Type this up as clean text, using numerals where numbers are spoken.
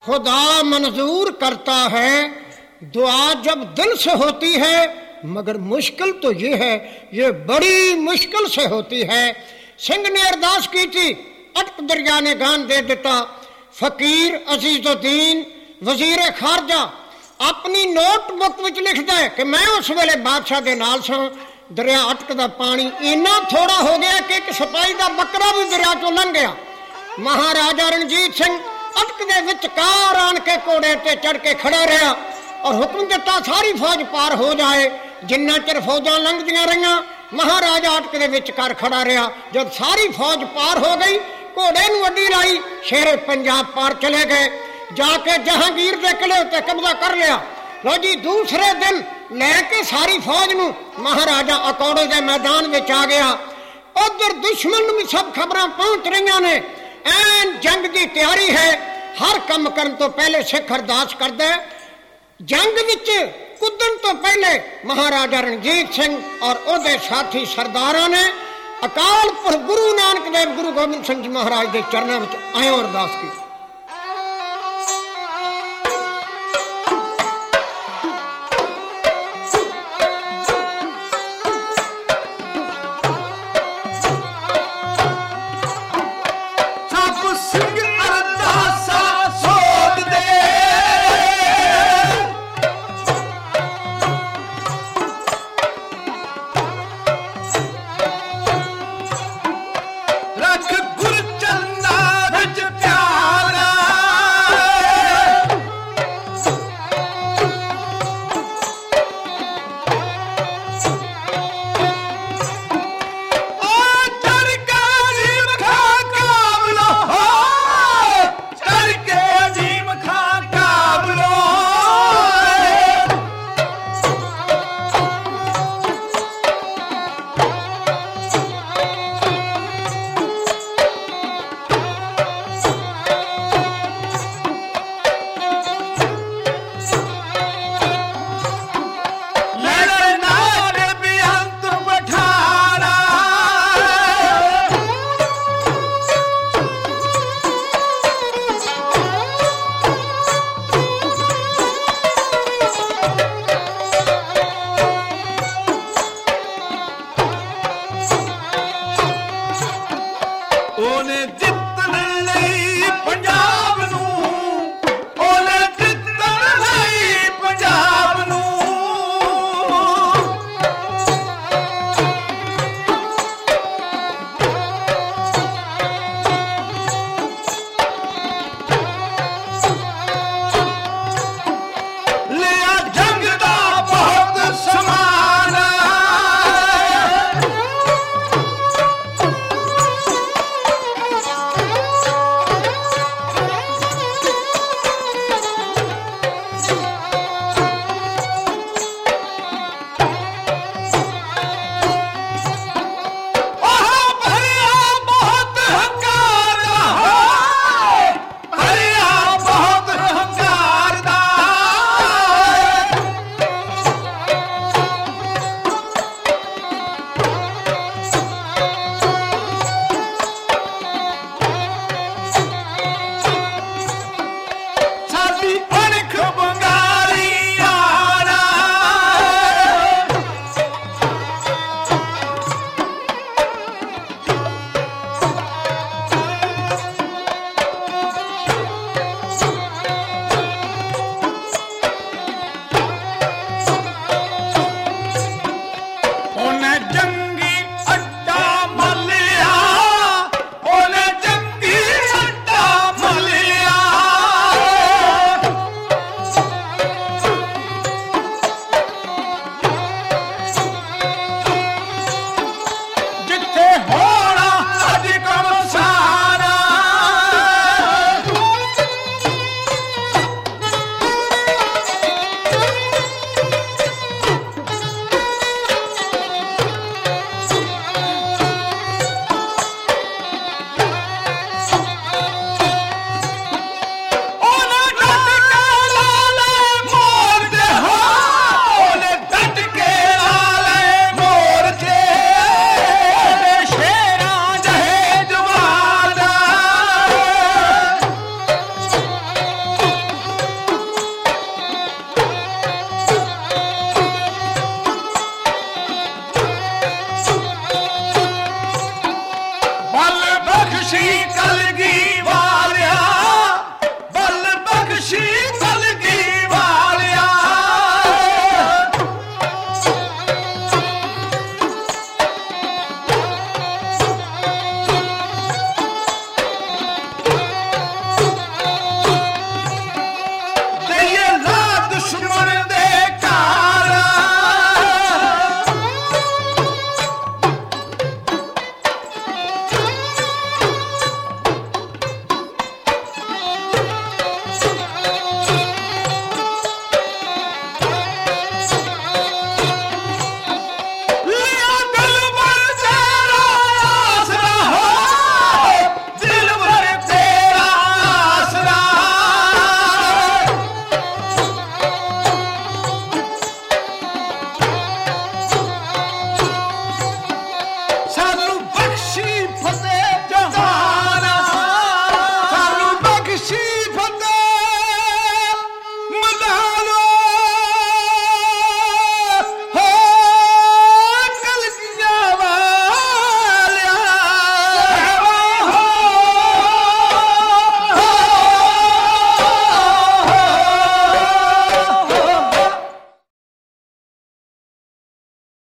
खुदा मंजूर करता है दुआ जब दिल से होती है, मगर मुश्किल तो ये है, ये बड़ी मुश्किल से होती है। सिंह ने अरदास की थी, अटक दरिया ने गान दे दिता। फकीर अजीजुद्दीन वजीर खारजा अपनी नोटबुक विच लिखदा है कि मैं उस वेले बादशाह दे नाल सां। दरिया अटक दा पानी इन्ना थोड़ा हो गया कि एक सिपाही दा बकरा भी दरिया चों लंघ गया। महाराजा रणजीत सिंह अटक दे विचकार आन के घोड़े ते चढ़ के खड़ा रहा और हुक्म दिता सारी फौज पार हो जाए। जिन्ना चिर फौजां लंघदियां रहियां, महाराजा अटक दे विचकार खड़ा रहा। जब सारी फौज पार हो गई, घोड़े नूं अड्डी लाई, शेरे पंजाब पार चले गए। जाके जहांगीर दे किले उत्ते कब्जा कर लिया। लो जी, दूसरे दिन लैके सारी फौज नूं महाराजा अकौड़े दे मैदान विच आ गया। उधर दुश्मन नूं भी सब खबरां पहुंच रही ने। ऐन जंग की तैयारी है। हर काम करन तो पहले सिख अरदास करदा है। जंग विच कुदन तो पहले महाराजा रणजीत सिंह और उहदे साथी सरदारां ने अकाल पुरख गुरु नानक देव गुरु गोबिंद सिंह जी महाराज के चरणों में आयो अरदास की।